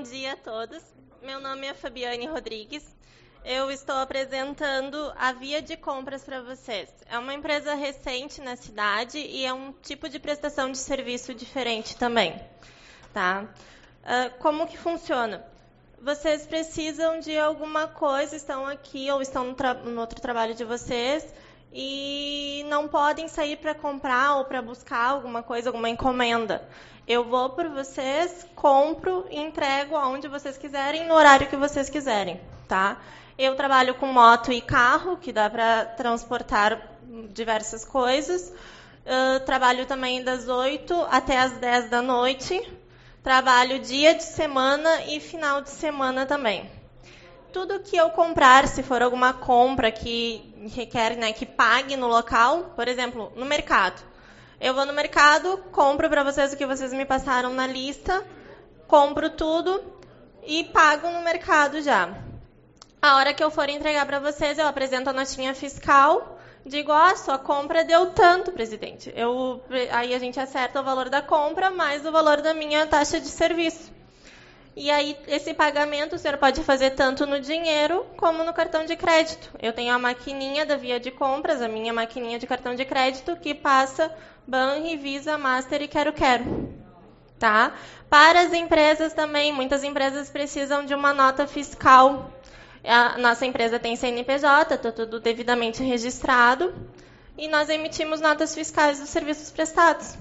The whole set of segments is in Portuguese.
dia a todos. Meu nome é Fabiane Rodrigues. Eu estou apresentando a Via de Compras para vocês. É uma empresa recente na cidade e é um tipo de prestação de serviço diferente também. Tá? Como que funciona? Vocês precisam de alguma coisa, estão aqui ou estão no outro trabalho de vocês e não podem sair para comprar ou para buscar alguma coisa, alguma encomenda. Eu vou por vocês, compro e entrego aonde vocês quiserem, no horário que vocês quiserem, tá? Eu trabalho com moto e carro, que dá para transportar diversas coisas. Trabalho também das 8 até as 10 da noite. Trabalho dia de semana e final de semana também. Tudo que eu comprar, se for alguma compra que requer, né, que pague no local, por exemplo, no mercado. Eu vou no mercado, compro para vocês o que vocês me passaram na lista, compro tudo e pago no mercado já. A hora que eu for entregar para vocês, eu apresento a notinha fiscal, digo, sua compra deu tanto, presidente. Aí a gente acerta o valor da compra mais o valor da minha taxa de serviço. E aí, esse pagamento o senhor pode fazer tanto no dinheiro como no cartão de crédito. Eu tenho a maquininha da Via de Compras, a minha maquininha de cartão de crédito, que passa Banri, Visa, Master e Quero. Tá? Para as empresas também, muitas empresas precisam de uma nota fiscal. A nossa empresa tem CNPJ, está tudo devidamente registrado. E nós emitimos notas fiscais dos serviços prestados.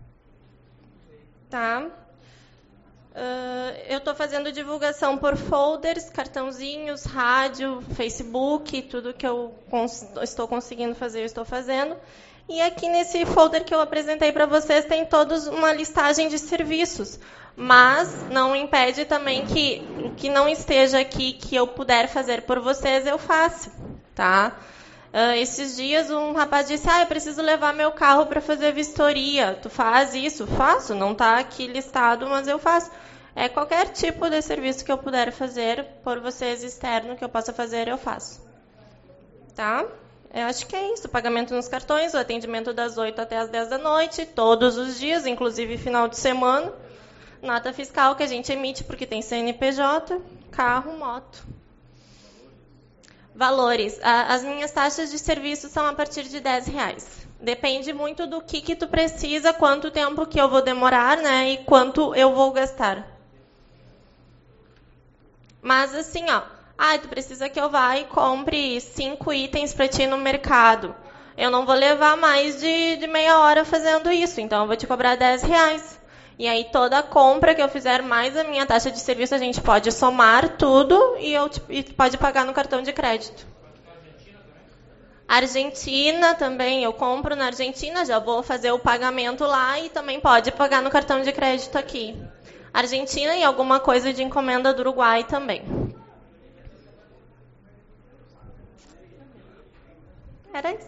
Tá? Eu estou fazendo divulgação por folders, cartãozinhos, rádio, Facebook, tudo que eu estou conseguindo fazer, eu estou fazendo. E aqui nesse folder que eu apresentei para vocês tem todos uma listagem de serviços. Mas não impede também que o que não esteja aqui, que eu puder fazer por vocês, eu faço. Tá? Esses dias um rapaz disse, eu preciso levar meu carro para fazer vistoria. Tu faz isso? Faço. Não está aqui listado, mas eu faço. Qualquer tipo de serviço que eu puder fazer por vocês externo que eu possa fazer, eu faço. Tá? Eu acho que é isso. Pagamento nos cartões, o atendimento das 8 até as 10 da noite, todos os dias, inclusive final de semana. Nota fiscal que a gente emite porque tem CNPJ, carro, moto. Valores. As minhas taxas de serviço são a partir de R$10. Depende muito do que tu precisa, quanto tempo que eu vou demorar, né, e quanto eu vou gastar. Mas assim, tu precisa que eu vá e compre 5 itens para ti no mercado. Eu não vou levar mais de meia hora fazendo isso, então eu vou te cobrar R$10. E aí toda compra que eu fizer mais a minha taxa de serviço, a gente pode somar tudo e pode pagar no cartão de crédito. Argentina também, eu compro na Argentina, já vou fazer o pagamento lá e também pode pagar no cartão de crédito aqui. Argentina e alguma coisa de encomenda do Uruguai também. Era isso.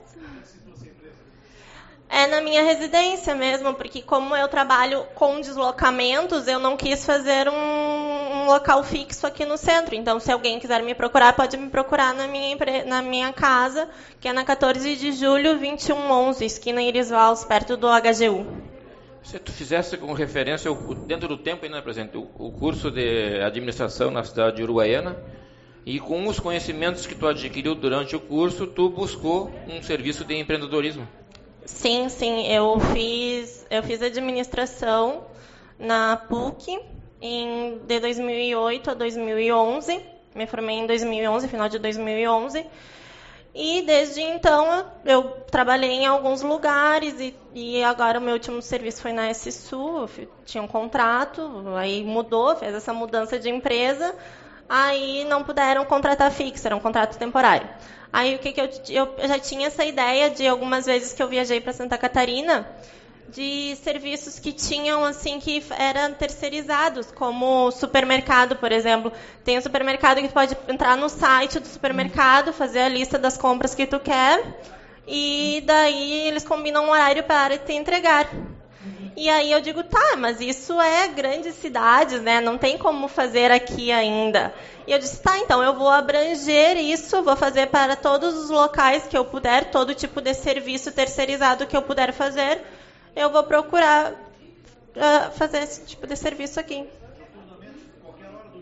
É na minha residência mesmo, porque como eu trabalho com deslocamentos, eu não quis fazer um local fixo aqui no centro. Então, se alguém quiser me procurar, pode me procurar na minha casa, que é na 14 de julho, 2111, esquina Iris Valls, perto do HGU. Se tu fizesse com referência, dentro do tempo ainda, por exemplo, o curso de administração na cidade de Uruguaiana, e com os conhecimentos que tu adquiriu durante o curso, tu buscou um serviço de empreendedorismo. Sim, eu fiz administração na PUC de 2008 a 2011, me formei em 2011, final de 2011, e desde então eu trabalhei em alguns lugares e agora o meu último serviço foi na SSU, eu tinha um contrato, aí mudou, fez essa mudança de empresa, aí não puderam contratar fixo, era um contrato temporário. Aí o que eu já tinha essa ideia de algumas vezes que eu viajei para Santa Catarina, de serviços que tinham assim que eram terceirizados, como supermercado, por exemplo. Tem um supermercado que tu pode entrar no site do supermercado, fazer a lista das compras que tu quer, e daí eles combinam um horário para te entregar. E aí eu digo, mas isso é grandes cidades, né? Não tem como fazer aqui ainda. E eu disse, então eu vou abranger isso, vou fazer para todos os locais que eu puder, todo tipo de serviço terceirizado que eu puder fazer, eu vou procurar fazer esse tipo de serviço aqui.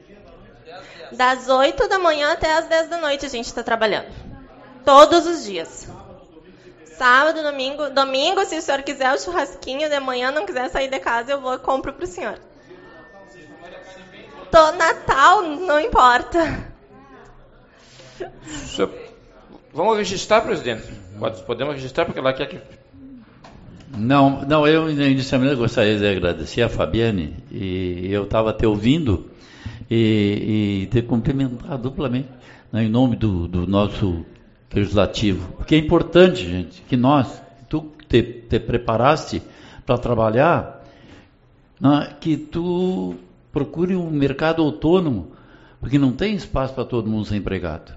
Das 8 da manhã até as 10 da noite a gente está trabalhando. Todos os dias. Sábado, domingo. Domingo, se o senhor quiser o churrasquinho de manhã, não quiser sair de casa, eu vou e compro para o senhor. Natal, não importa. Vamos registrar, presidente? Podemos registrar, porque ela quer que... Não, eu inicialmente gostaria de agradecer a Fabiane, e eu estava te ouvindo e te cumprimentar duplamente, né, em nome do nosso legislativo, porque é importante, gente, que tu te preparaste para trabalhar, né, que tu procure um mercado autônomo, porque não tem espaço para todo mundo ser empregado.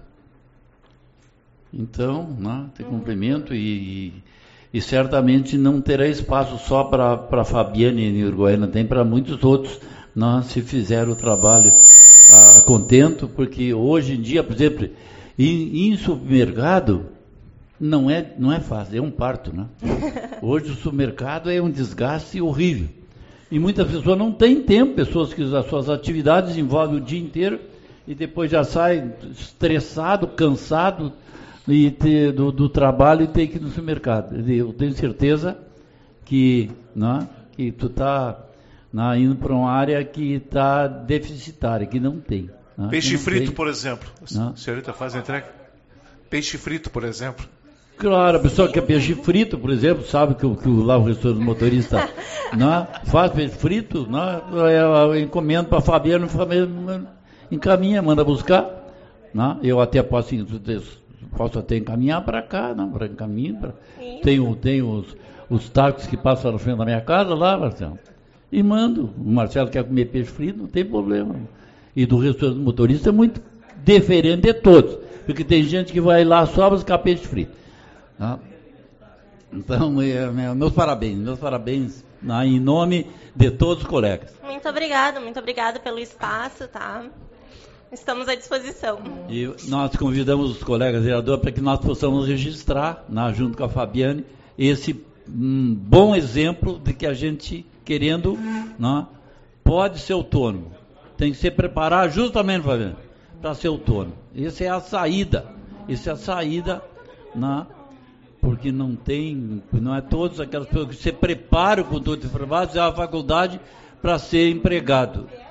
Então, né, te cumprimento e certamente não terá espaço só para a Fabiane em Uruguaiana, tem para muitos outros, né, se fizer o trabalho a contento, porque hoje em dia, por exemplo, ir em supermercado não é fácil, é um parto, né? Hoje o supermercado é um desgaste horrível. E muitas pessoas não têm tempo, pessoas que as suas atividades envolvem o dia inteiro e depois já sai estressado, cansado do trabalho e tem que ir no supermercado. Eu tenho certeza que tu está indo para uma área que está deficitária, que não tem. Peixe frito, por exemplo. A senhorita faz a entrega? Peixe frito, por exemplo. Claro, a pessoa que quer peixe frito, por exemplo, sabe que lá o restaurante motorista faz peixe frito, eu encomendo para a Fabiana, encaminha, manda buscar. Eu até posso até encaminhar para cá, para encaminhar. Tem os táxis que passam na frente da minha casa lá, Marcelo. E mando. O Marcelo quer comer peixe frito, não tem problema. E do restaurante motorista é muito diferente de todos. Porque tem gente que vai lá só buscar peixe frito. Então, meus parabéns em nome de todos os colegas. Muito obrigada pelo espaço, tá? Estamos à disposição. E nós convidamos os colegas vereadores para que nós possamos registrar, junto com a Fabiane, esse bom exemplo de que a gente, querendo, pode ser autônomo. Tem que se preparar justamente, Fabiane, para ser autônomo. Essa é a saída. Porque não é todas aquelas pessoas que se preparam com toda a faculdade para ser empregado.